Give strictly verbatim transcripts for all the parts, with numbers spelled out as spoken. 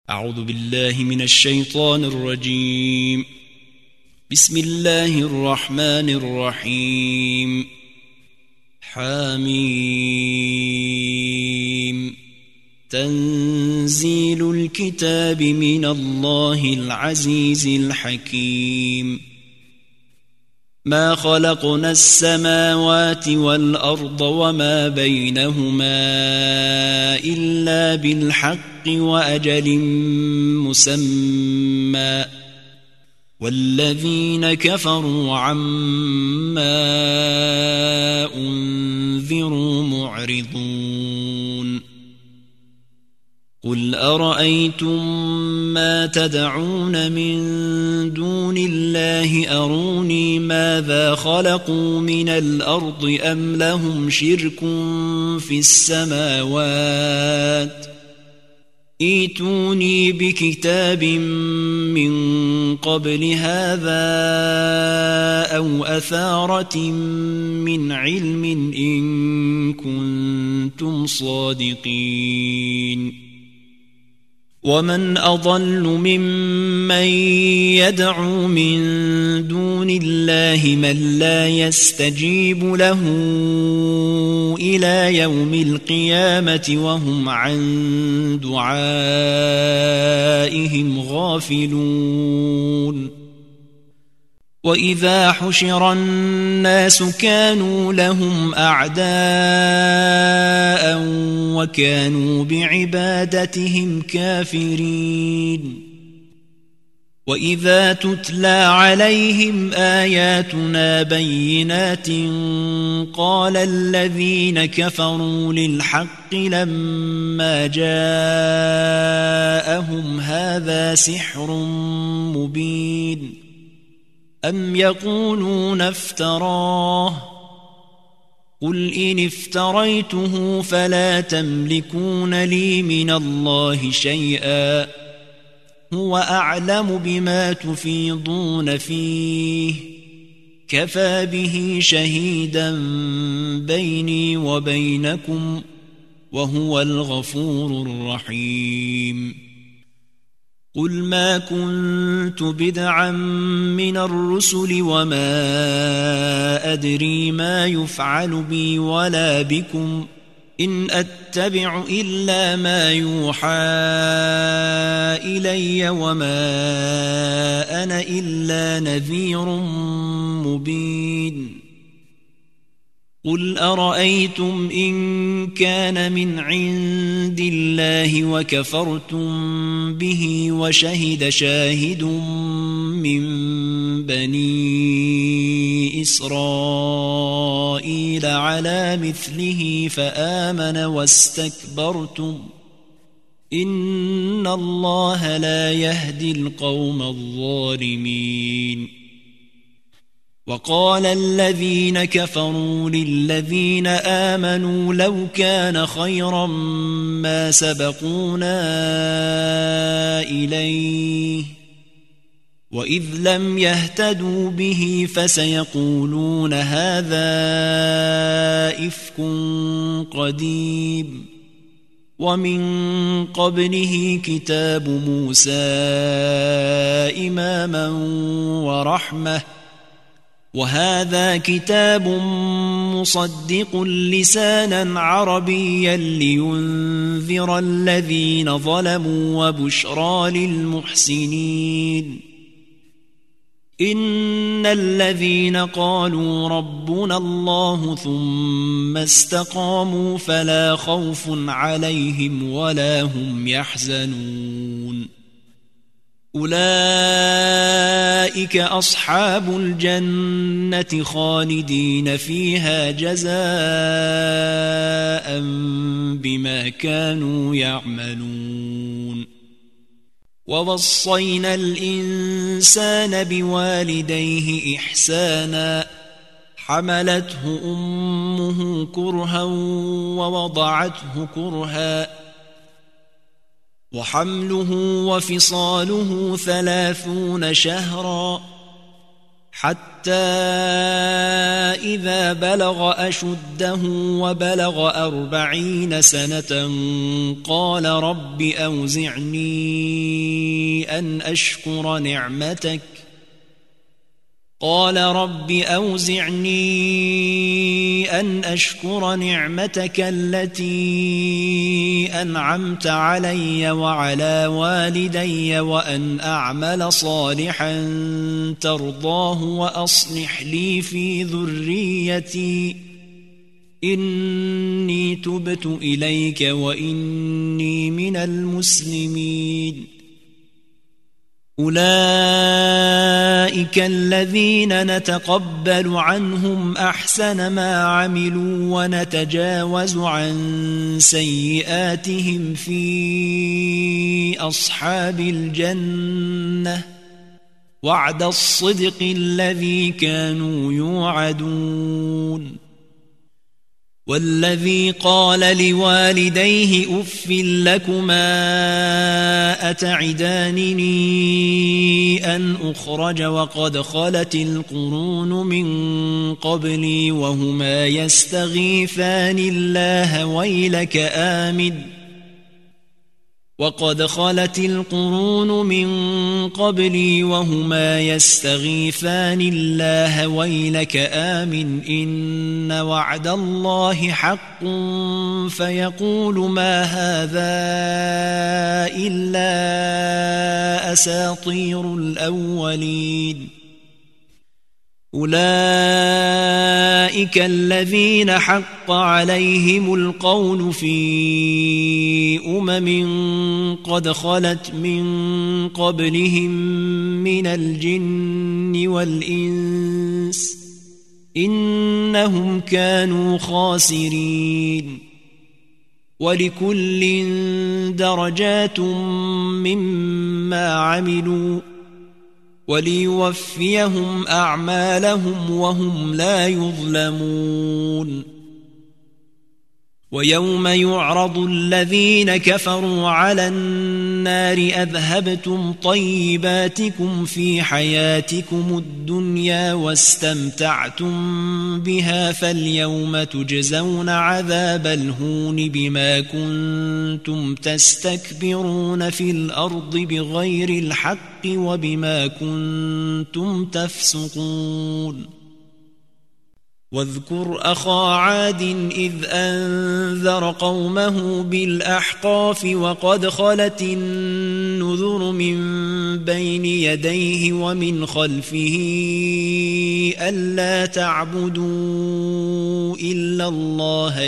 أعوذ بالله من الشيطان الرجيم. بسم الله الرحمن الرحيم. حميم. تنزيل الكتاب من الله العزيز الحكيم. ما خلقنا السماوات والأرض وما بينهما إلا بالحق وأجل مسمى والذين كفروا عما أنذروا معرضون. قل أرأيتم ما تدعون من دون الله أروني ماذا خلقوا من الأرض أم لهم شرك في السماوات ائتوني بكتاب من قبل هذا أو أثارة من علم إن كنتم صادقين. ومن أضل ممن يدعو من دون الله من لا يستجيب له إلى يوم القيامة وهم عن دعائهم غافلون. وإذا حشر الناس كانوا لهم أعداء وكانوا بعبادتهم كافرين. وإذا تتلى عليهم آياتنا بينات قال الذين كفروا للحق لما جاءهم هذا سحر مبين أم يقولون افتراه قل إن افتريته فلا تملكون لي من الله شيئا هو أعلم بما تفيضون فيه كفى به شهيدا بيني وبينكم وهو الغفور الرحيم. قل ما كنت بدعا من الرسل وما أدري ما يفعل بي ولا بكم إن أتبع إلا ما يوحى إلي وما أنا إلا نذير مبين. قل أرأيتم إن كان من عند الله وكفرتم به وشهد شاهد من بني إسرائيل على مثله فآمن واستكبرتم إن الله لا يهدي القوم الظالمين. وقال الذين كفروا للذين آمنوا لو كان خيرا ما سبقونا إليه وإذ لم يهتدوا به فسيقولون هذا إفك قديم. ومن قبله كتاب موسى إماما ورحمة وهذا كتاب مصدق لسانا عربيا لينذر الذين ظلموا وبشرى للمحسنين. إن الذين قالوا ربنا الله ثم استقاموا فلا خوف عليهم ولا هم يحزنون. أولئك أصحاب الجنة خالدين فيها جزاء بما كانوا يعملون. ووصينا الإنسان بوالديه إحسانا حملته أمه كرها ووضعته كرها وحمله وفصاله ثلاثون شهرا حتى إذا بلغ أشده وبلغ أربعين سنة قال رب أوزعني أن أشكر نعمتك قال رب أوزعني أن أشكر نعمتك التي أنعمت علي وعلى والدي وأن أعمل صالحا ترضاه وأصلح لي في ذريتي إني تبت إليك وإني من المسلمين. أولئك الذين نتقبل عنهم أحسن ما عملوا ونتجاوز عن سيئاتهم في أصحاب الجنة وعد الصدق الذي كانوا يوعدون. والذي قال لوالديه أف لكما أتعدانني أن أخرج وقد خلت القرون من قبلي وهما يستغيثان الله ويلك آمن وقد خلت القرون من قبلي وهما يستغيثان الله ويلك آمن إن وعد الله حق فيقول ما هذا إلا أساطير الأولين. أولئك الذين حق عليهم القول في أمم قد خلت من قبلهم من الجن والإنس إنهم كانوا خاسرين. ولكل درجات مما عملوا وليوفيهم أعمالهم وهم لا يظلمون. ويوم يعرض الذين كفروا على النار أذهبتم طيباتكم في حياتكم الدنيا واستمتعتم بها فاليوم تجزون عذاب الهون بما كنتم تستكبرون في الأرض بغير الحق وبما كنتم تفسقون. واذكر أخا عاد إذ أنذر قومه بالأحقاف وقد خلت النذر من بين يديه ومن خلفه ألا تعبدوا إلا الله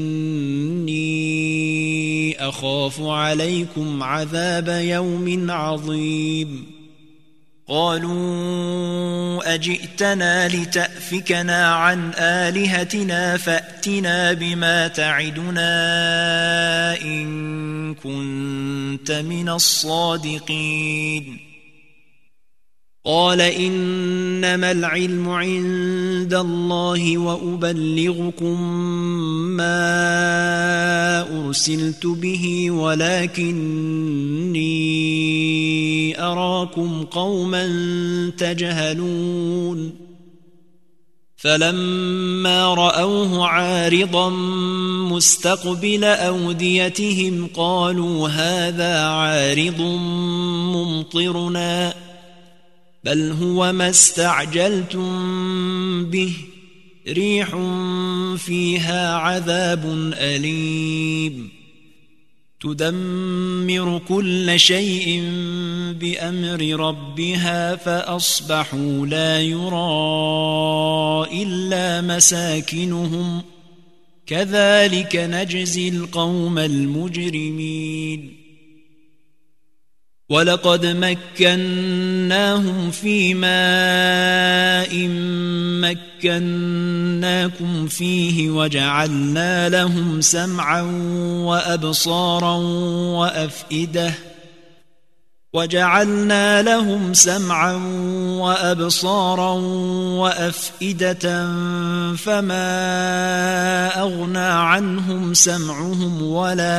إني أخاف عليكم عذاب يوم عظيم. قالوا أجئتنا لتأفكنا عن آلهتنا فأتنا بما تعدنا إن كنت من الصادقين. قال إنما العلم عند الله وأبلغكم ما أرسلت به ولكني أراكم قوما تجهلون. فلما رأوه عارضا مستقبل أوديتهم قالوا هذا عارض ممطرنا بل هو ما استعجلتم به ريح فيها عذاب أليم تدمر كل شيء بأمر ربها فأصبحوا لا يرى إلا مساكنهم كذلك نجزي القوم المجرمين. ولقد مكناهم في ماء مكناكم فيه وجعلنا لهم سمعا وأبصارا وأفئدة وجعلنا لهم سمعا وأبصارا وأفئدة فما أغنى عنهم سمعهم ولا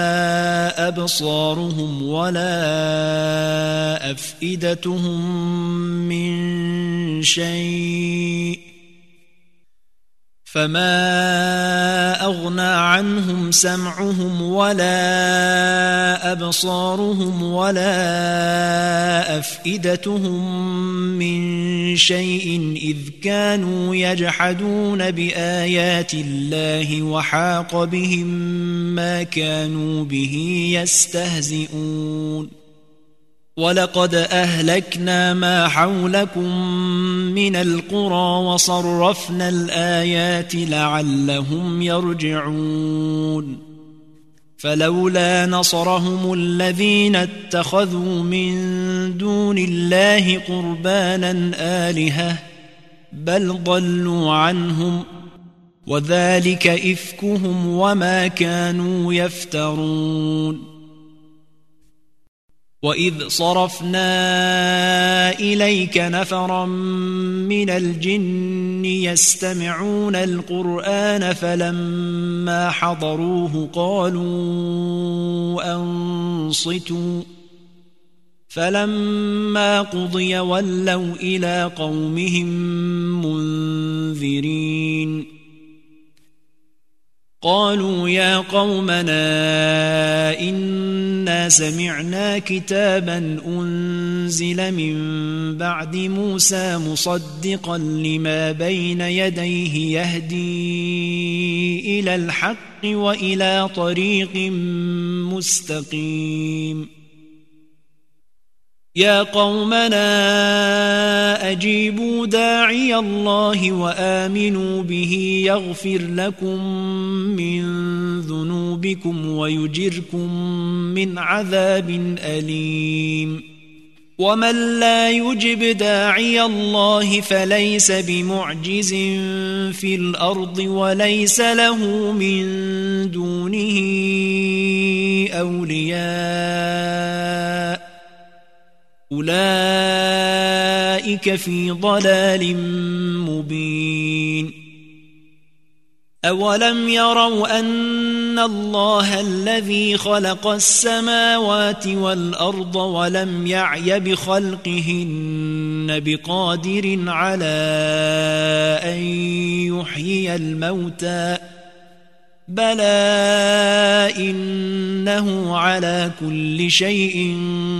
أبصارهم ولا أفئدتهم من شيء فما أغنى عنهم سمعهم ولا أبصارهم ولا أفئدتهم من شيء إذ كانوا يجحدون بآيات الله وحاق بهم ما كانوا به يستهزئون ولقد أهلكنا ما حولكم من القرى وصرفنا الآيات لعلهم يرجعون فلولا نصرهم الذين اتخذوا من دون الله قربانا آلهة بل ضلوا عنهم وذلك إفكهم وما كانوا يفترون وإذ صرفنا إليك نفرا من الجن يستمعون القرآن فلما حضروه قالوا أنصتوا فلما قضي ولوا إلى قومهم منذرين قالوا يا قومنا إنا سمعنا كتابا أنزل من بعد موسى مصدقا لما بين يديه يهدي إلى الحق وإلى طريق مستقيم يا قومنا أجيبوا داعي الله وآمنوا به يغفر لكم من ذنوبكم ويجركم من عذاب أليم ومن لا يجب داعي الله فليس بمعجز في الأرض وليس له من دونه أولياء أولئك في ضلال مبين أولم يروا أن الله الذي خلق السماوات والأرض ولم يعي بخلقهن بقادر على أن يحيي الموتى بلى إنه على كل شيء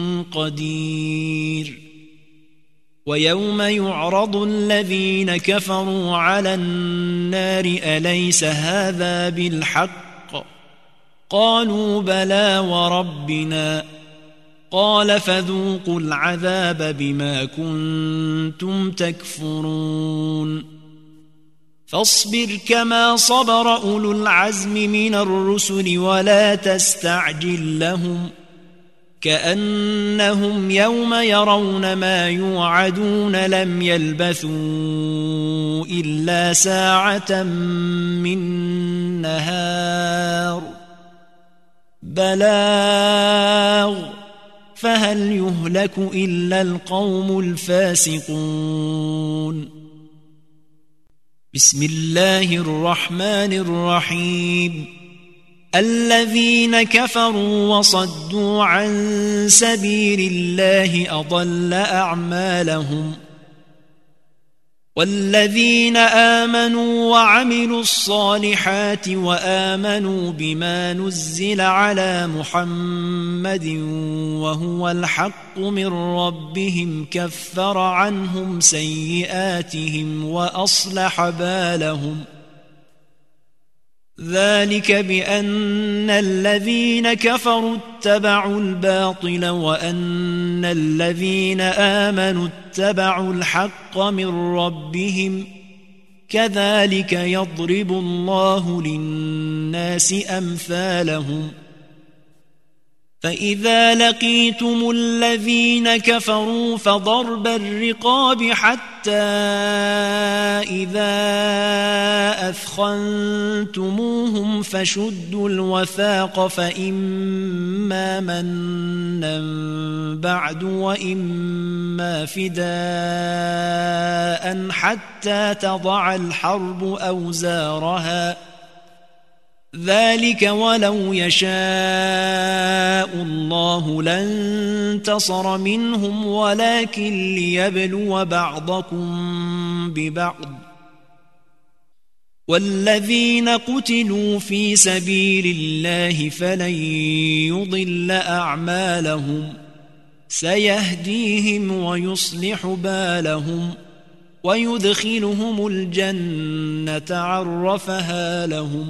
قدير ويوم يعرض الذين كفروا على النار أليس هذا بالحق قالوا بلى وربنا قال فذوقوا العذاب بما كنتم تكفرون فاصبر كما صبر أولو العزم من الرسل ولا تستعجل لهم كأنهم يوم يرون ما يوعدون لم يلبثوا إلا ساعة من نهار بلاغ فهل يهلك إلا القوم الفاسقون بسم الله الرحمن الرحيم الذين كفروا وصدوا عن سبيل الله أضل أعمالهم والذين آمنوا وعملوا الصالحات وآمنوا بما نزل على محمد وهو الحق من ربهم كفر عنهم سيئاتهم وأصلح بالهم ذلك بأن الذين كفروا اتبعوا الباطل وأن الذين آمنوا اتبعوا الحق من ربهم كذلك يضرب الله للناس أمثالهم فإذا لقيتم الذين كفروا فضرب الرقاب حتى إذا أثخنتموهم فشدوا الوثاق فإما منا بعد وإما فداء حتى تضع الحرب أوزارها ذلك ولو يشاء الله لانتصر منهم ولكن ليبلو بعضكم ببعض والذين قتلوا في سبيل الله فلن يضل أعمالهم سيهديهم ويصلح بالهم ويدخلهم الجنة عرفها لهم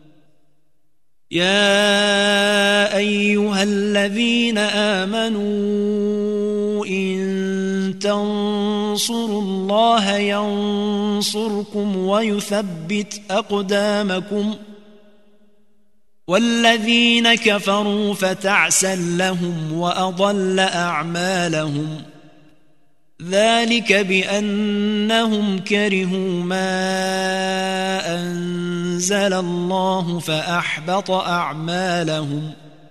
يا أيها الذين آمنوا إن تنصروا الله ينصركم ويثبت أقدامكم والذين كفروا فتعسا لهم وأضل أعمالهم ذلك بأنهم كرهوا ما أنزل الله فأحبط أعمالهم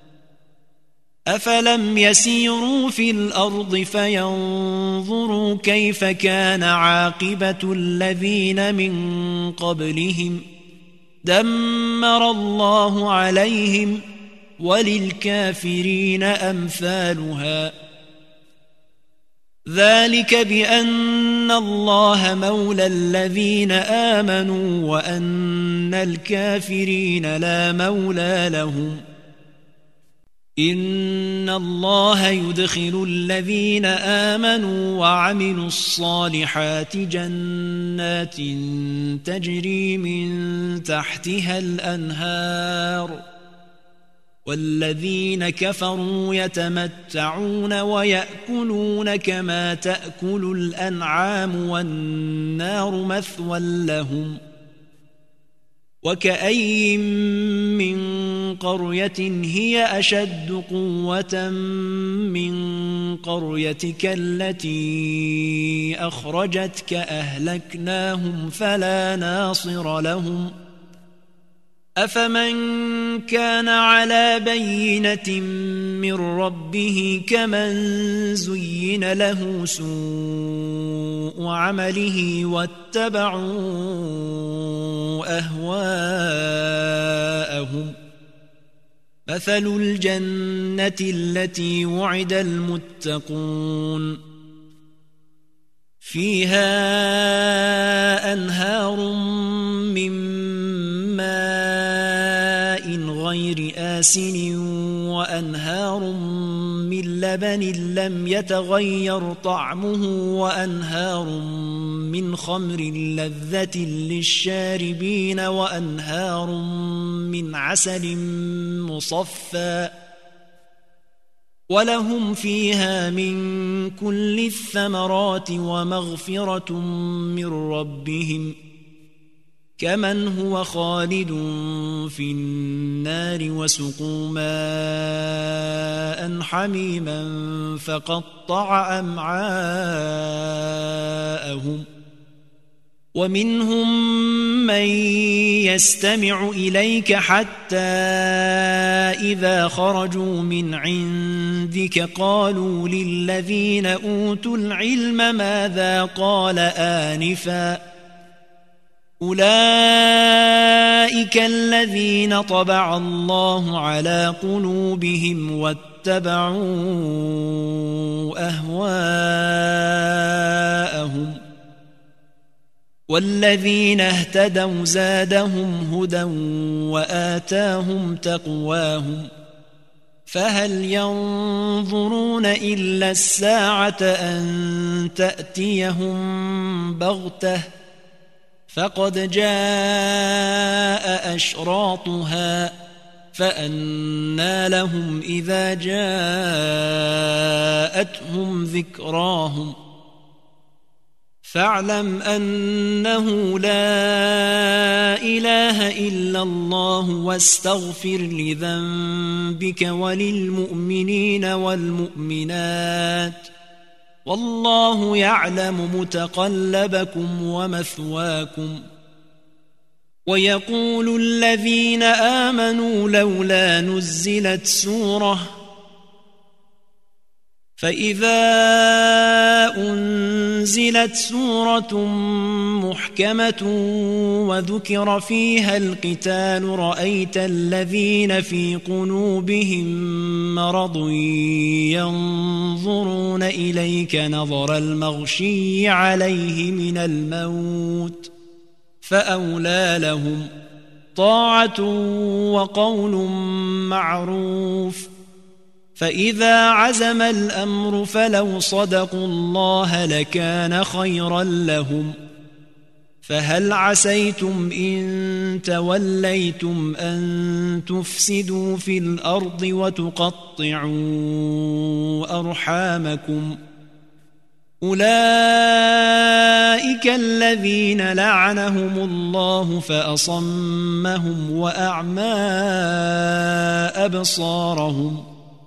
أفلم يسيروا في الأرض فينظروا كيف كان عاقبة الذين من قبلهم دمر الله عليهم وللكافرين أمثالها ذلك بأن الله مولى الذين آمنوا وأن الكافرين لا مولى لهم إن الله يدخل الذين آمنوا وعملوا الصالحات جنات تجري من تحتها الأنهار والذين كفروا يتمتعون ويأكلون كما تأكل الأنعام والنار مثوى لهم وكأي من قرية هي أشد قوة من قريتك التي أخرجتك أهلكناهم فلا ناصر لهم أفمن كان على بينة من ربه كمن زين له سوء عمله واتبعوا أهواءهم مثل الجنة التي وعد المتقون فيها أنهار من غير آسن وأنهار من لبن لم يتغير طعمه وأنهار من خمر لذة للشاربين وأنهار من عسل مصفى ولهم فيها من كل الثمرات ومغفرة من ربهم كمن هو خالد في النار وسقوا ماء حميما فقطع أمعاءهم ومنهم من يستمع إليك حتى إذا خرجوا من عندك قالوا للذين أوتوا العلم ماذا قال آنفا أولئك الذين طبع الله على قلوبهم واتبعوا أهواءهم والذين اهتدوا زادهم هدى وآتاهم تقواهم فهل ينظرون إلا الساعة أن تأتيهم بغتة فقد جاء أشراطها فأنى لهم إذا جاءتهم ذكراهم فاعلم أنه لا إله إلا الله واستغفر لذنبك وللمؤمنين والمؤمنات والله يعلم متقلبكم ومثواكم. ويقول الذين آمنوا لولا نزلت سورة فإذا أنزلت سورة محكمة وذكر فيها القتال رأيت الذين في قلوبهم مرض ينظرون إليك نظر المغشي عليه من الموت فأولى لهم طاعة وقول معروف. فإذا عزم الأمر فلو صدقوا الله لكان خيرا لهم. فهل عسيتم إن توليتم أن تفسدوا في الأرض وتقطعوا أرحامكم؟ أولئك الذين لعنهم الله فأصمهم وأعمى أبصارهم.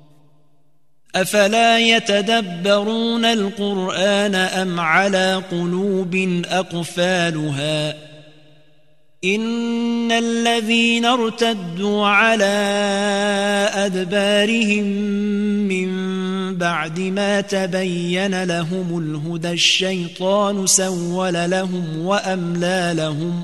أفلا يتدبرون القرآن أم على قلوب أقفالها؟ إن الذين ارتدوا على أدبارهم من بعد ما تبين لهم الهدى الشيطان سول لهم وأملى لهم.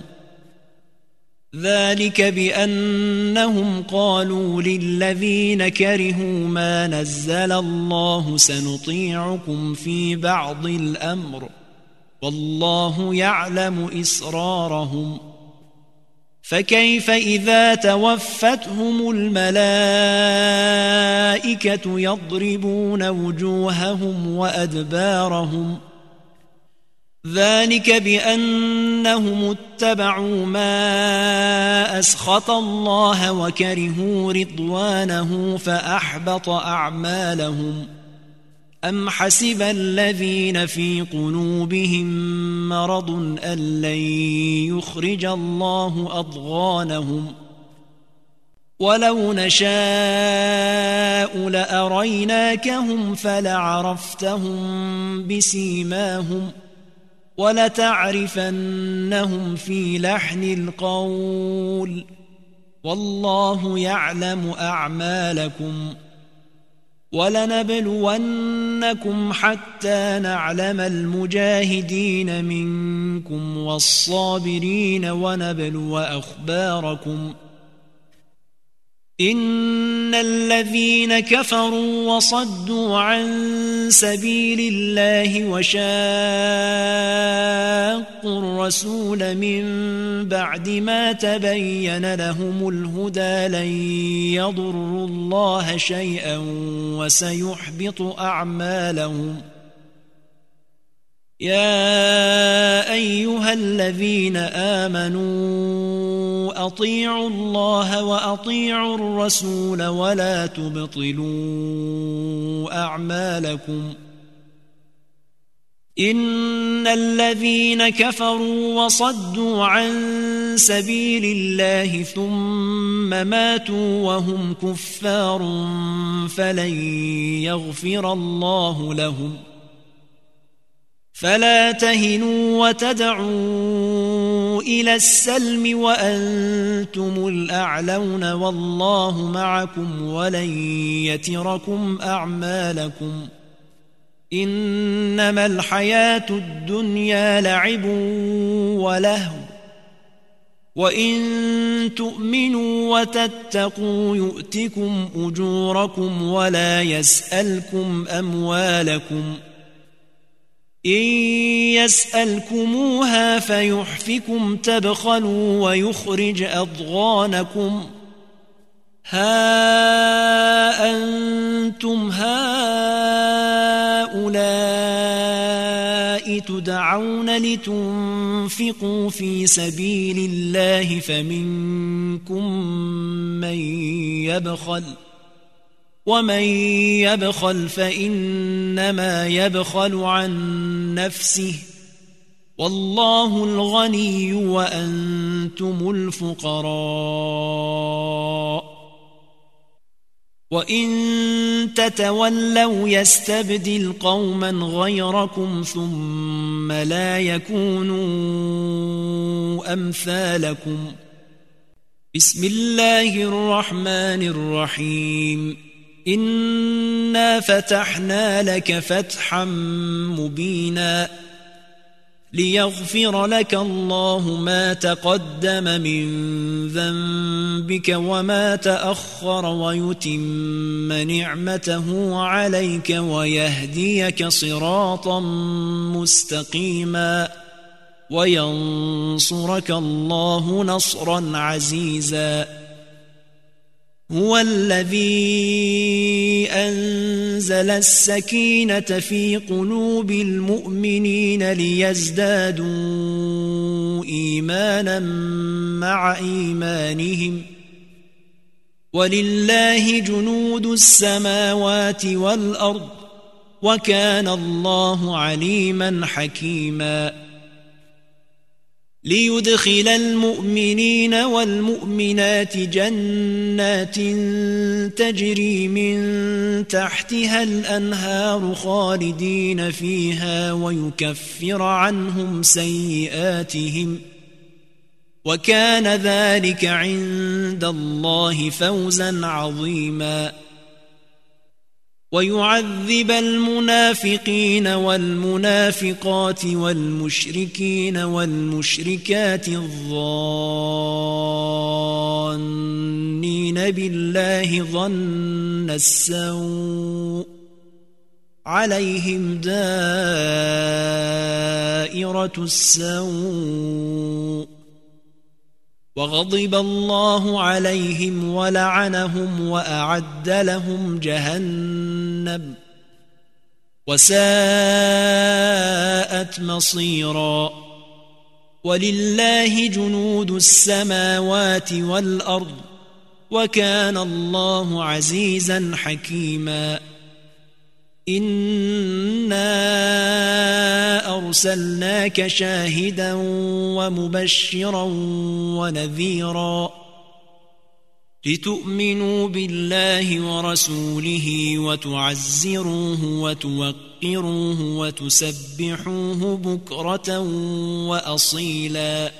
ذلك بأنهم قالوا للذين كرهوا ما نزل الله سنطيعكم في بعض الأمر والله يعلم إسرارهم. فكيف إذا توفتهم الملائكة يضربون وجوههم وأدبارهم؟ ذلك بأنهم اتبعوا ما أسخط الله وكرهوا رضوانه فأحبط أعمالهم. أم حسب الذين في قلوبهم مرض أن لن يخرج الله أضغانهم؟ ولو نشاء لأريناكهم فلعرفتهم بسيماهم ولتعرفنهم في لحن القول والله يعلم أعمالكم. ولنبلونكم حتى نعلم المجاهدين منكم والصابرين ونبلو أخباركم. إن الذين كفروا وصدوا عن سبيل الله وشاقوا الرسول من بعد ما تبين لهم الهدى لن يضروا الله شيئا وسيحبط أعمالهم. يا أيها الذين آمنوا أطيعوا الله وأطيعوا الرسول ولا تبطلوا أعمالكم. إن الذين كفروا وصدوا عن سبيل الله ثم ماتوا وهم كفار فلن يغفر الله لهم. فلا تهنوا وتدعوا إلى السلم وأنتم الأعلون والله معكم ولن يتركم أعمالكم. إنما الحياة الدنيا لعب ولهو وإن تؤمنوا وتتقوا يؤتكم أجوركم ولا يسألكم أموالكم. إن يسألكموها فيحفكم تبخلوا ويخرج أضغانكم. ها أنتم هؤلاء تدعون لتنفقوا في سبيل الله فمنكم من يبخل ومن يبخل فإنما يبخل عن نفسه والله الغني وأنتم الفقراء وإن تتولوا يستبدل قوما غيركم ثم لا يكونوا أمثالكم. بسم الله الرحمن الرحيم. إنا فتحنا لك فتحا مبينا ليغفر لك الله ما تقدم من ذنبك وما تأخر ويتم نعمته عليك ويهديك صراطا مستقيما وينصرك الله نصرا عزيزا. هو الذي أنزل السكينة في قلوب المؤمنين ليزدادوا إيمانا مع إيمانهم ولله جنود السماوات والأرض وكان الله عليما حكيما. ليدخل المؤمنين والمؤمنات جنات تجري من تحتها الأنهار خالدين فيها ويكفر عنهم سيئاتهم وكان ذلك عند الله فوزا عظيما. ويعذب المنافقين والمنافقات والمشركين والمشركات الظانين بالله ظن السوء عليهم دائرة السوء وغضب الله عليهم ولعنهم وأعد لهم جهنم وساءت مصيرا. ولله جنود السماوات والأرض وكان الله عزيزا حكيما. إنا أرسلناك شاهدا ومبشرا ونذيرا لتؤمنوا بالله ورسوله وتعزروه وتوقروه وتسبحوه بكرة وأصيلا.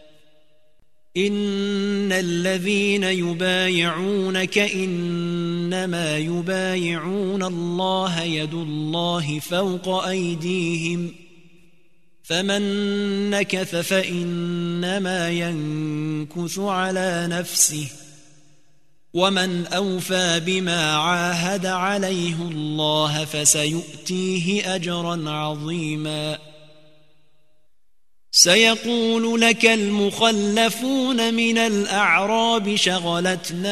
إن الذين يبايعونك إنما يبايعون الله يد الله فوق أيديهم فمن نكث فإنما ينكث على نفسه ومن أوفى بما عاهد عليه الله فسيؤتيه أجرا عظيما. سيقول لك المخلفون من الأعراب شغلتنا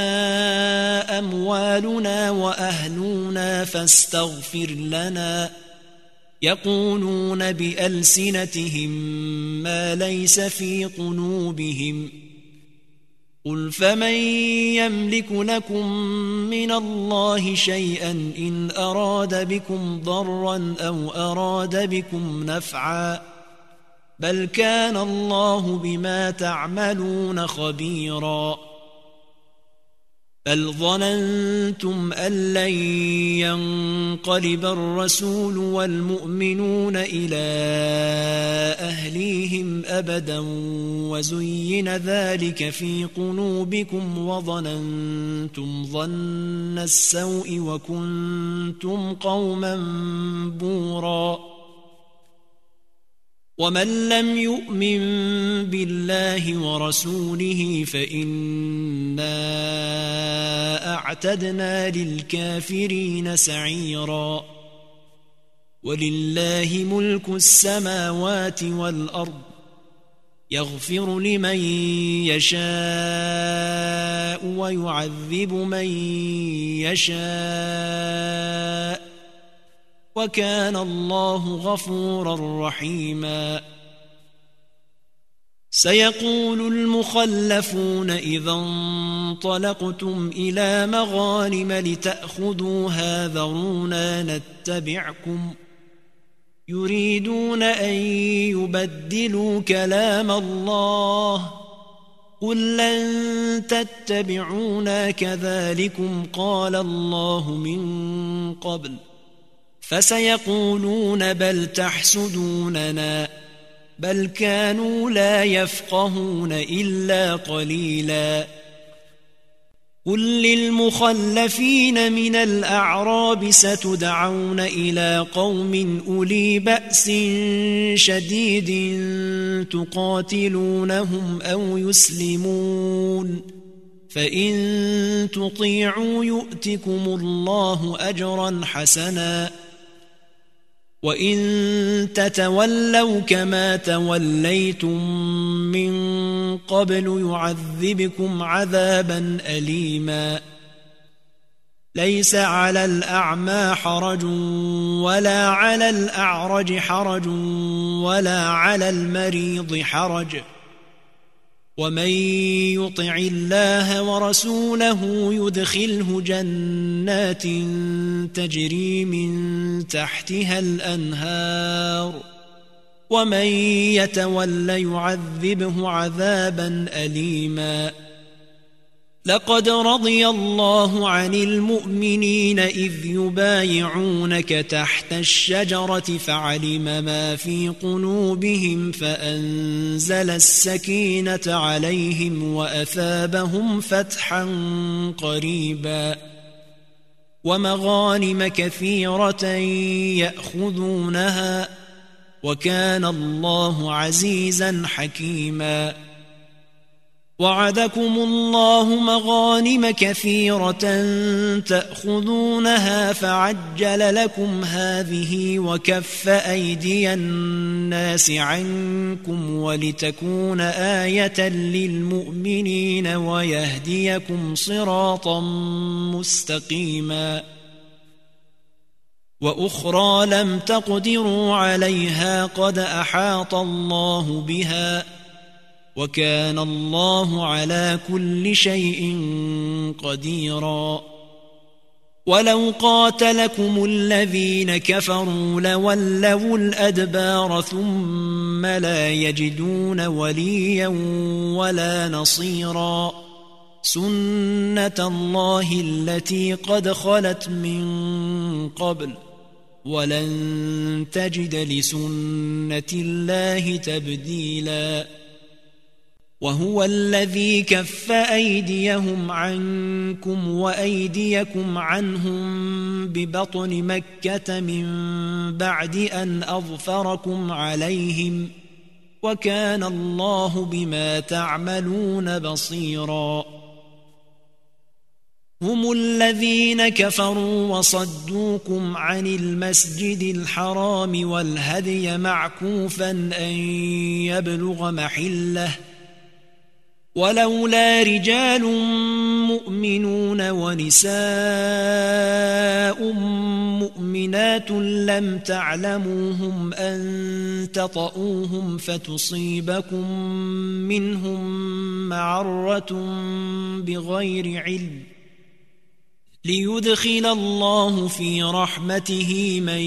أموالنا وأهلنا فاستغفر لنا يقولون بألسنتهم ما ليس في قلوبهم قل فمن يملك لكم من الله شيئا إن أراد بكم ضرا أو أراد بكم نفعا بل كان الله بما تعملون خبيرا. بل ظننتم أن لن ينقلب الرسول والمؤمنون إلى أهليهم أبدا وزين ذلك في قلوبكم وظننتم ظن السوء وكنتم قوما بورا. ومن لم يؤمن بالله ورسوله فإنا أعتدنا للكافرين سعيرا. ولله ملك السماوات والأرض يغفر لمن يشاء ويعذب من يشاء وكان الله غفورا رحيما. سيقول المخلفون إذا انطلقتم إلى مغانم لتأخذوها ذرونا نتبعكم يريدون أن يبدلوا كلام الله قل لن تتبعونا كذلكم قال الله من قبل فسيقولون بل تحسدوننا بل كانوا لا يفقهون إلا قليلا قل للمخلفين من الأعراب ستدعون إلى قوم أولي بأس شديد تقاتلونهم أو يسلمون فإن تطيعوا يؤتكم الله أجرا حسنا وإن تتولوا كما توليتم من قبل يعذبكم عذابا أليما ليس على الأعمى حرج ولا على الأعرج حرج ولا على المريض حرج ومن يطع الله ورسوله يدخله جنات تجري من تحتها الأنهار ومن يتول يعذبه عذابا أليما لقد رضي الله عن المؤمنين إذ يبايعونك تحت الشجرة فعلم ما في قلوبهم فأنزل السكينة عليهم وأثابهم فتحا قريبا ومغانم كثيرة يأخذونها وكان الله عزيزا حكيما وعدكم الله مغانم كثيرة تأخذونها فعجل لكم هذه وكف أيدي الناس عنكم ولتكون آية للمؤمنين ويهديكم صراطا مستقيما وأخرى لم تقدروا عليها قد أحاط الله بها وكان الله على كل شيء قديرا ولو قاتلكم الذين كفروا لولوا الأدبار ثم لا يجدون وليا ولا نصيرا سنة الله التي قد خلت من قبل ولن تجد لسنة الله تبديلا وهو الذي كف أيديهم عنكم وأيديكم عنهم ببطن مكة من بعد أن أظفركم عليهم وكان الله بما تعملون بصيرا هم الذين كفروا وصدوكم عن المسجد الحرام والهدي معكوفا أن يبلغ محله ولولا رجال مؤمنون ونساء مؤمنات لم تعلموهم أن تطؤوهم فتصيبكم منهم معرة بغير علم ليدخل الله في رحمته من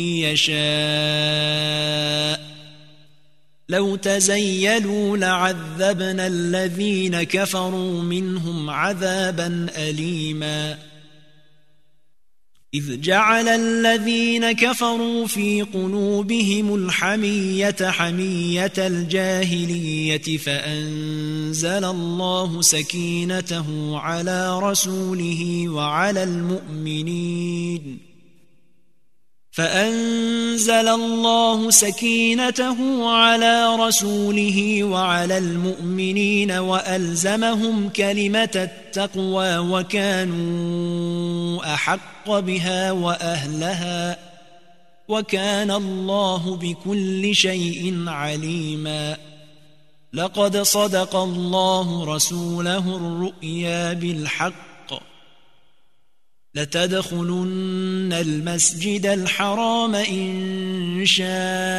يشاء لو تزيلوا لعذبنا الذين كفروا منهم عذابا أليما إذ جعل الذين كفروا في قلوبهم الحمية حمية الجاهلية فأنزل الله سكينته على رسوله وعلى المؤمنين فأنزل الله سكينته على رسوله وعلى المؤمنين وألزمهم كلمة التقوى وكانوا أحق بها وأهلها وكان الله بكل شيء عليما لقد صدق الله رسوله الرؤيا بالحق لتدخلن المسجد الحرام إن شاء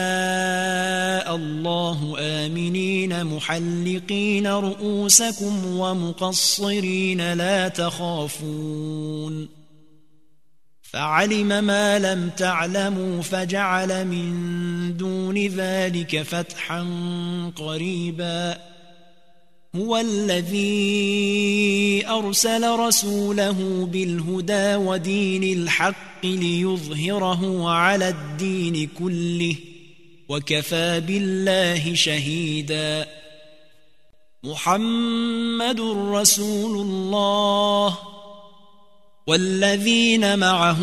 الله آمنين محلقين رؤوسكم ومقصرين لا تخافون فعلم ما لم تعلموا فجعل من دون ذلك فتحا قريبا هو الذي أرسل رسوله بالهدى ودين الحق ليظهره على الدين كله وكفى بالله شهيدا محمد رسول الله والذين معه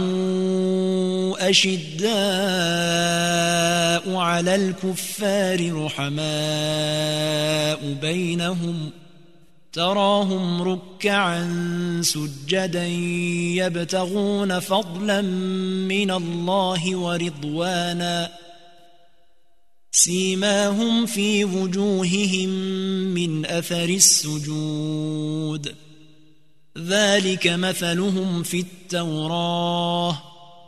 أشداء على الكفار رحماء بينهم تراهم ركعا سجدا يبتغون فضلا من الله ورضوانا سيماهم في وجوههم من أثر السجود ذلك مثلهم في التوراة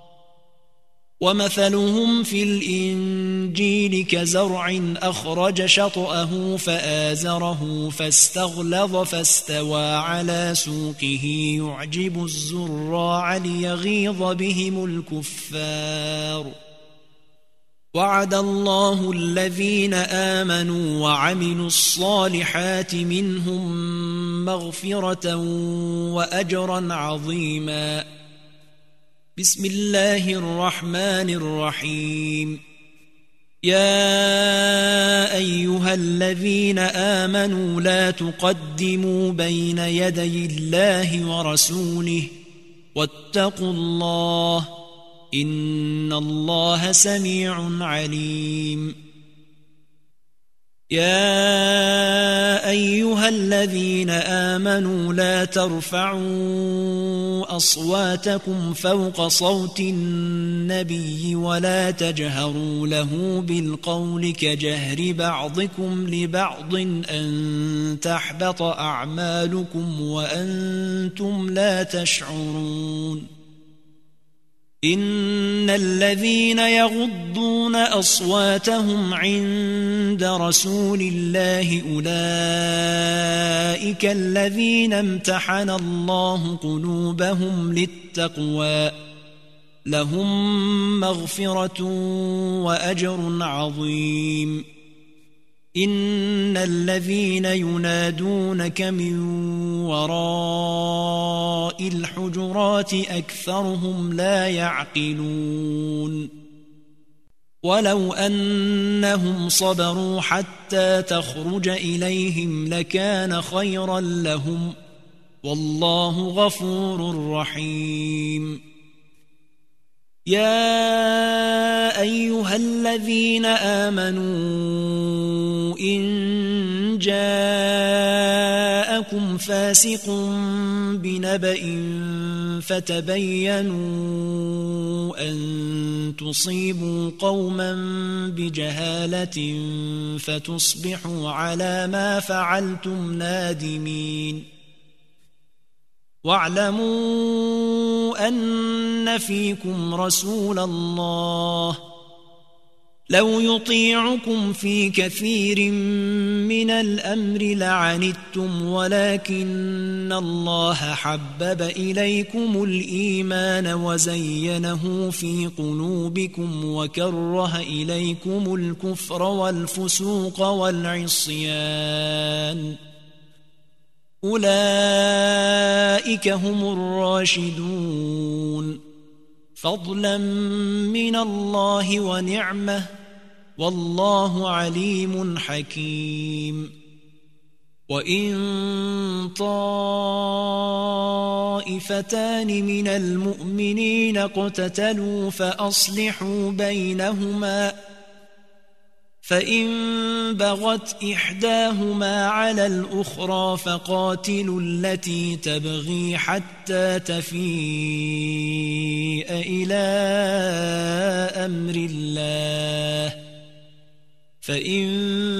ومثلهم في الإنجيل كزرع أخرج شطأه فآزره فاستغلظ فاستوى على سوقه يعجب الزراع ليغيظ بهم الكفار وعد الله الذين آمنوا وعملوا الصالحات منهم مغفرة وأجرا عظيما بسم الله الرحمن الرحيم يا أيها الذين آمنوا لا تقدموا بين يدي الله ورسوله واتقوا الله إن الله سميع عليم يا أيها الذين آمنوا لا ترفعوا أصواتكم فوق صوت النبي ولا تجهروا له بالقول كجهر بعضكم لبعض أن تحبط أعمالكم وأنتم لا تشعرون إن الذين يغضون أصواتهم عند رسول الله أولئك الذين امتحن الله قلوبهم للتقوى لهم مغفرة وأجر عظيم إن الذين ينادونك من وراء الحجرات أكثرهم لا يعقلون ولو أنهم صبروا حتى تخرج إليهم لكان خيرا لهم والله غفور رحيم يا أيها الذين آمنوا إن جاءكم فاسق بنبأ فتبينوا أن تصيبوا قوما بجهالة فتصبحوا على ما فعلتم نادمين واعلموا أن فيكم رسول الله لو يطيعكم في كثير من الأمر لعنتم ولكن الله حبب إليكم الإيمان وزينه في قلوبكم وكره إليكم الكفر والفسوق والعصيان أولئك هم الراشدون فضلا من الله ونعمة والله عليم حكيم وإن طائفتان من المؤمنين اقتتلوا فأصلحوا بينهما فإن بغت إحداهما على الأخرى فقاتلوا التي تبغي حتى تفيء إلى أمر الله فإن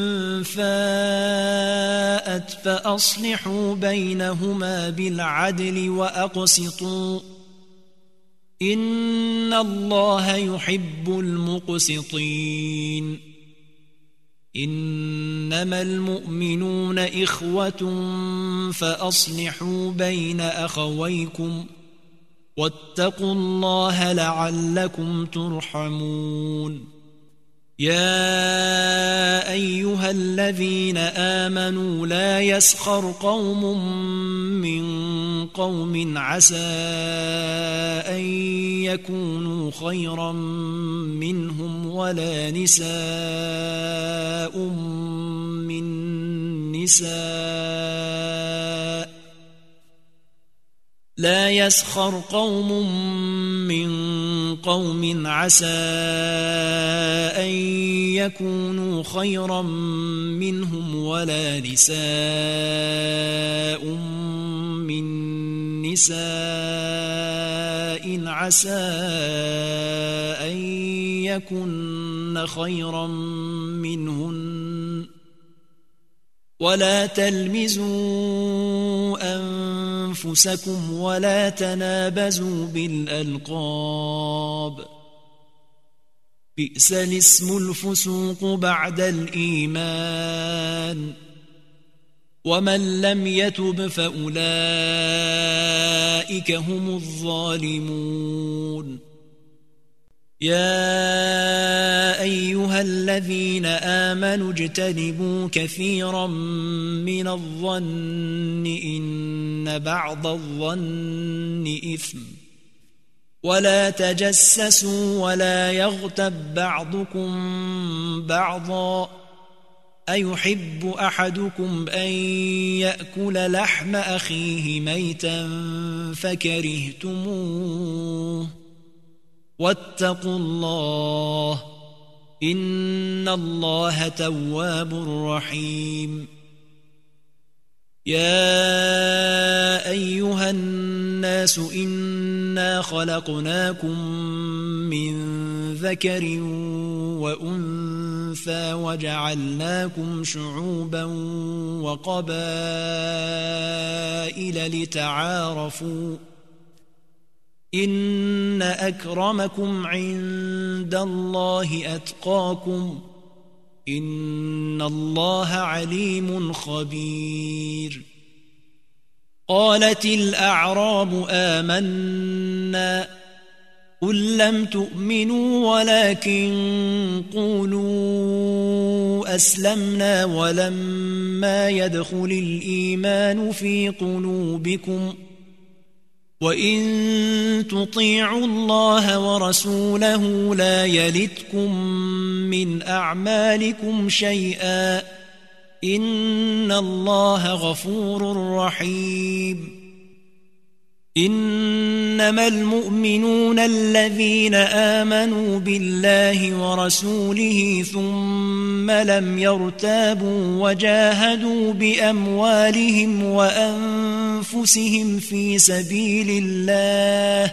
فاءت فأصلحوا بينهما بالعدل وأقسطوا إن الله يحب المقسطين إنما المؤمنون إخوة فأصلحوا بين أخويكم واتقوا الله لعلكم ترحمون يا أيها الذين آمنوا لا يسخر قوم من قوم عسى أن يكونوا خيرا منهم ولا نساء من نساء لا يسخر قوم من قوم عسى أن يكونوا خيرا منهم ولا نساء من نساء عسى أن يكن خيرا منهن ولا تلمزوا أنفسكم ولا تنابزوا بالألقاب بئس الاسم الفسوق بعد الإيمان ومن لم يتب فأولئك هم الظالمون يا أيها الذين آمنوا اجتنبوا كثيرا من الظن إن بعض الظن إثم ولا تجسسوا ولا يغتب بعضكم بعضا أيحب أحدكم أن يأكل لحم أخيه ميتا فكرهتموه واتقوا الله إن الله تواب رحيم يا أيها الناس إنا خلقناكم من ذكر وأنثى وجعلناكم شعوبا وقبائل لتعارفوا إن أكرمكم عند الله أتقاكم إن الله عليم خبير قالت الأعراب آمنا قل لم تؤمنوا ولكن قولوا أسلمنا ولما يدخل الإيمان في قلوبكم وإن تطيعوا الله ورسوله لا يلتكم من أعمالكم شيئا إن الله غفور رحيم إنما المؤمنون الذين آمنوا بالله ورسوله ثم لم يرتابوا وجاهدوا بأموالهم وأنفسهم في سبيل الله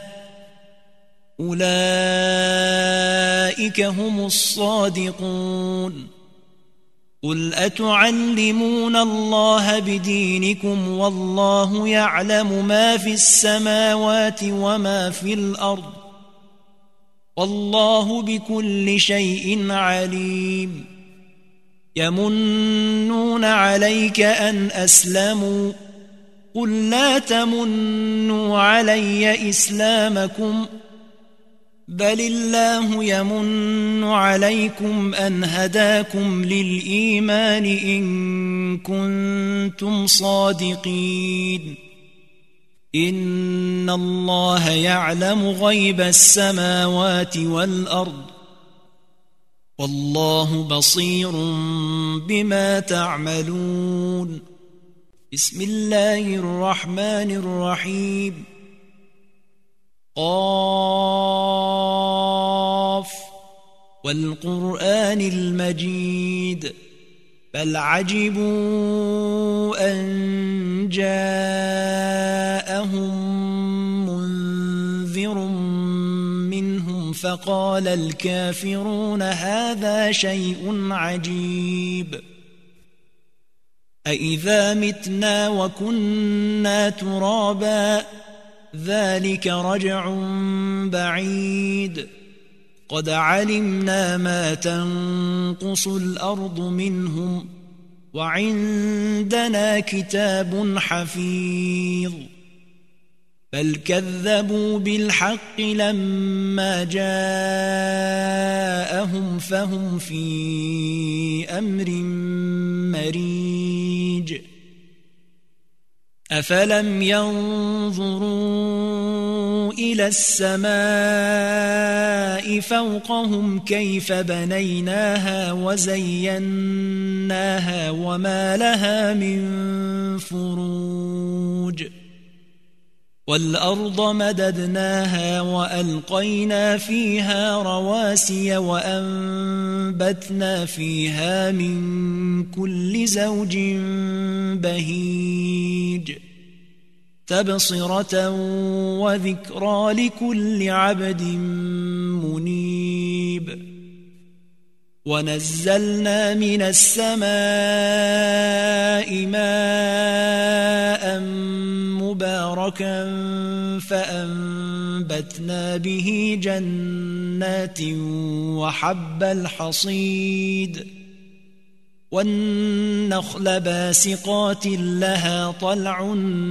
أولئك هم الصادقون قل أتعلمون الله بدينكم والله يعلم ما في السماوات وما في الأرض والله بكل شيء عليم يمنون عليك أن أسلموا قل لا تمنوا علي إسلامكم بل الله يمن عليكم أن هداكم للإيمان إن كنتم صادقين إن الله يعلم غيب السماوات والأرض والله بصير بما تعملون بسم الله الرحمن الرحيم قاف والقرآن المجيد بل عجبوا أن جاءهم منذر منهم فقال الكافرون هذا شيء عجيب أإذا متنا وكنا ترابا ذلك رجع بعيد قد علمنا ما تنقص الأرض منهم وعندنا كتاب حفيظ بل كذبوا بالحق لما جاءهم فهم في أمر مريج أفلم ينظروا إلى السماء فوقهم كيف بنيناها وزيناها وما لها من فروج والأرض مددناها وألقينا فيها رواسي وأنبتنا فيها من كل زوج بهيج تبصرة وذكرى لكل عبد منيب ونزلنا من السماء ماء مباركا فأنبتنا به جنات وحب الحصيد والنخل باسقات لها طلع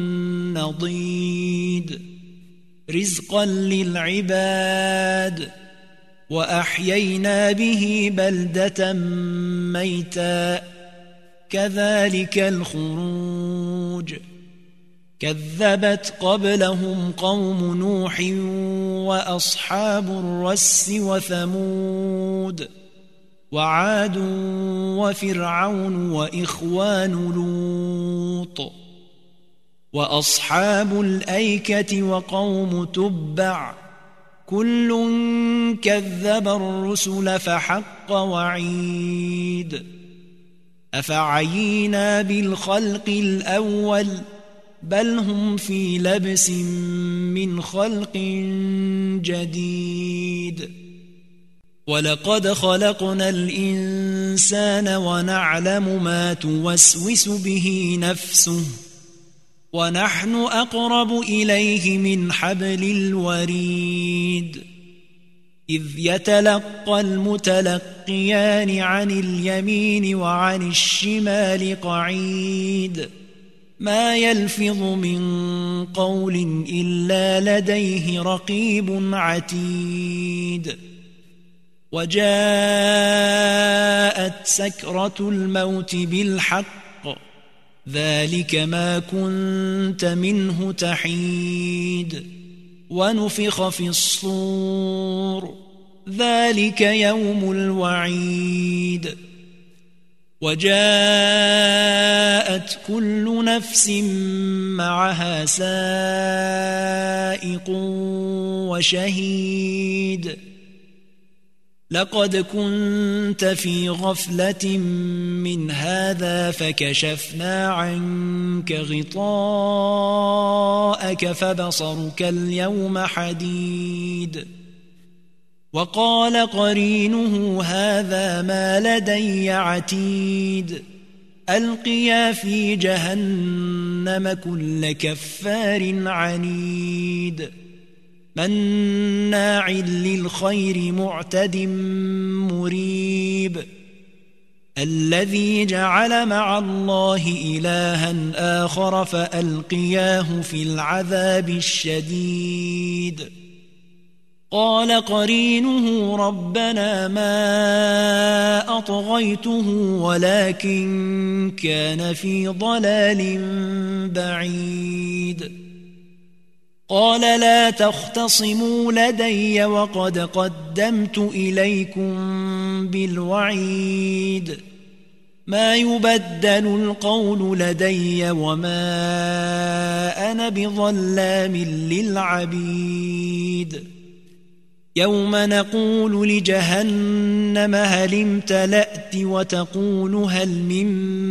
نضيد رزقا للعباد وأحيينا به بلدة ميتا كذلك الخروج كذبت قبلهم قوم نوح وأصحاب الرس وثمود وعاد وفرعون وإخوان لوط وأصحاب الأيكة وقوم تبع كل كذب الرسل فحق وعيد أفعينا بالخلق الأول بل هم في لبس من خلق جديد ولقد خلقنا الإنسان ونعلم ما توسوس به نفسه ونحن أقرب إليه من حبل الوريد إذ يتلقى المتلقيان عن اليمين وعن الشمال قعيد ما يلفظ من قول إلا لديه رقيب عتيد وجاءت سكرة الموت بالحق ذلك ما كنت منه تحيد ونفخ في الصور ذلك يوم الوعيد وجاءت كل نفس معها سائق وشهيد لقد كنت في غفلة من هذا فكشفنا عنك غطاءك فبصرك اليوم حديد وقال قرينه هذا ما لدي عتيد ألقيا في جهنم كل كفار عنيد مناع للخير معتد مريب الذي جعل مع الله إلها آخر فألقياه في العذاب الشديد قال قرينه ربنا ما أطغيته ولكن كان في ضلال بعيد قال لا تختصموا لدي وقد قدمت إليكم بالوعيد ما يبدل القول لدي وما أنا بظلام للعبيد يوم نقول لجهنم هل امتلأت وتقول هل من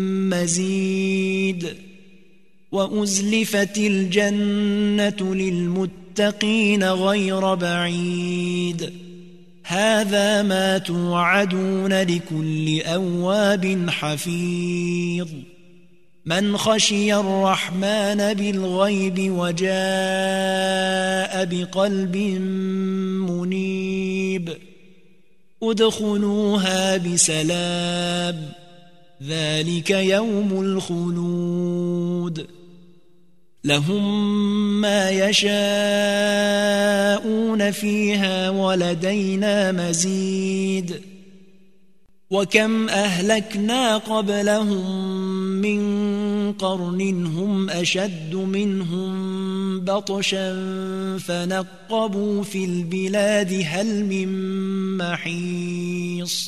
مزيد وأزلفت الجنة للمتقين غير بعيد هذا ما توعدون لكل أواب حفيظ من خشي الرحمن بالغيب وجاء بقلب منيب ادخلوها بسلام ذلك يوم الخلود لهم ما يشاءون فيها ولدينا مزيد وكم أهلكنا قبلهم من قرن هم أشد منهم بطشا فنقبوا في البلاد هل من محيص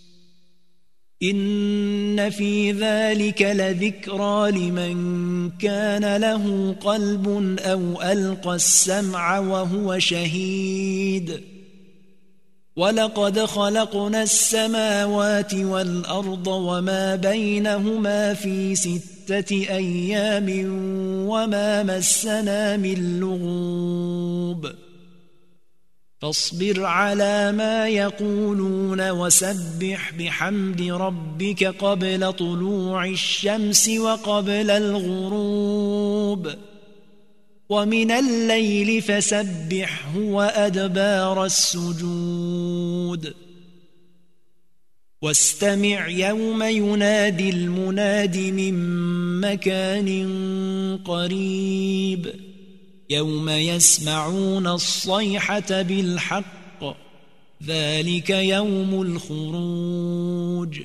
إن في ذلك لذكرى لمن كان له قلب أو ألقى السمع وهو شهيد ولقد خلقنا السماوات والأرض وما بينهما في ستة أيام وما مسنا من لغوب فاصبر على ما يقولون وسبح بحمد ربك قبل طلوع الشمس وقبل الغروب ومن الليل فسبحه وأدبار السجود واستمع يوم ينادي المناد من مكان قريب يوم يسمعون الصيحة بالحق ذلك يوم الخروج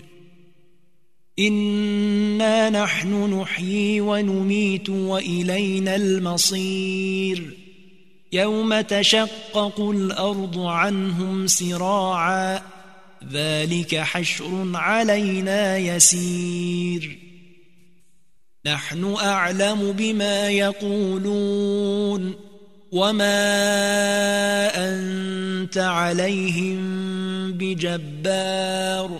إنا نحن نحيي ونميت وإلينا المصير يوم تشقق الأرض عنهم سراعا ذلك حشر علينا يسير نحن أعلم بما يقولون وما أنت عليهم بجبار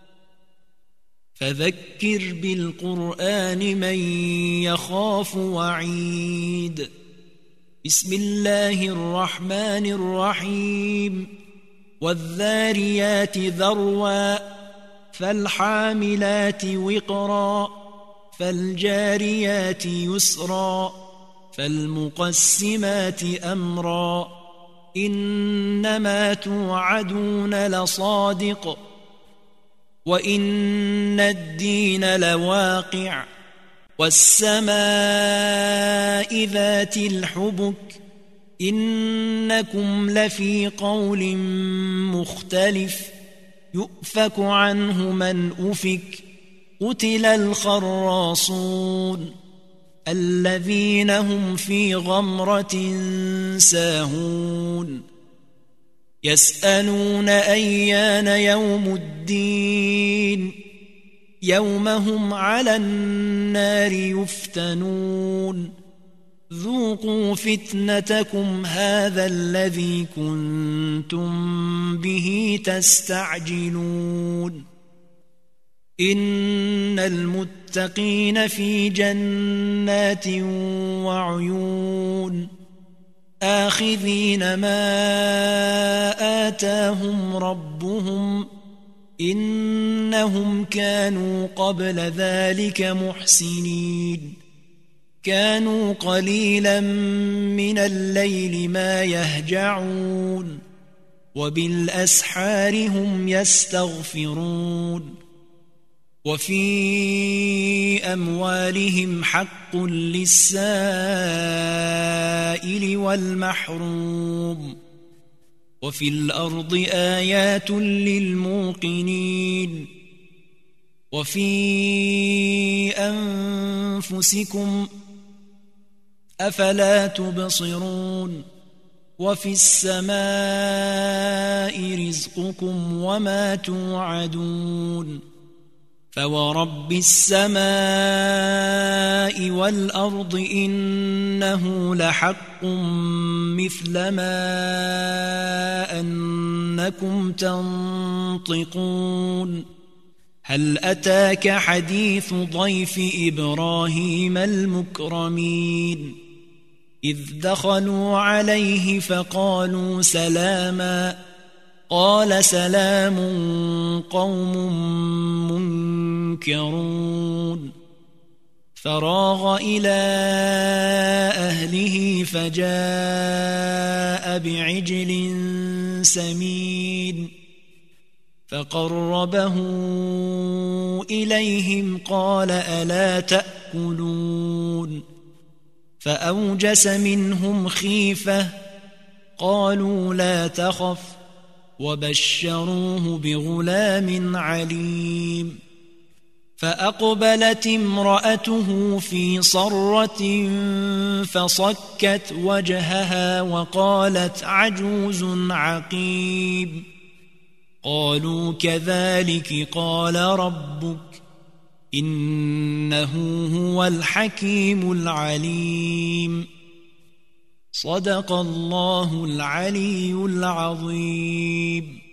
فذكر بالقرآن من يخاف وعيد بسم الله الرحمن الرحيم والذاريات ذروا فالحاملات وقرا فالجاريات يسرا فالمقسمات أمرا إنما توعدون لصادق وإن الدين لواقع والسماء ذات الحبك إنكم لفي قول مختلف يؤفك عنه من أفك قتل الخراصون الذين هم في غمرة ساهون يسألون أيان يوم الدين يوم هم على النار يفتنون ذوقوا فتنتكم هذا الذي كنتم به تستعجلون إن المتقين في جنات وعيون آخذين ما آتاهم ربهم إنهم كانوا قبل ذلك محسنين كانوا قليلا من الليل ما يهجعون وبالأسحار هم يستغفرون وفي أموالهم حق للسائل والمحروم وفي الأرض آيات للموقنين وفي أنفسكم أفلا تبصرون وفي السماء رزقكم وما توعدون فورب السماء والأرض إنه لحق مثل ما أنكم تنطقون هل أتاك حديث ضيف إبراهيم المكرمين إذ دخلوا عليه فقالوا سلاما قال سلام قوم منكرون فراغ إلى أهله فجاء بعجل سمين فقربه إليهم قال ألا تأكلون فأوجس منهم خيفة قالوا لا تخف وبشروه بغلام عليم فأقبلت امرأته في صرة فصكت وجهها وقالت عجوز عقيم قالوا كذلك قال ربك إنه هو الحكيم العليم صدق الله العلي العظيم.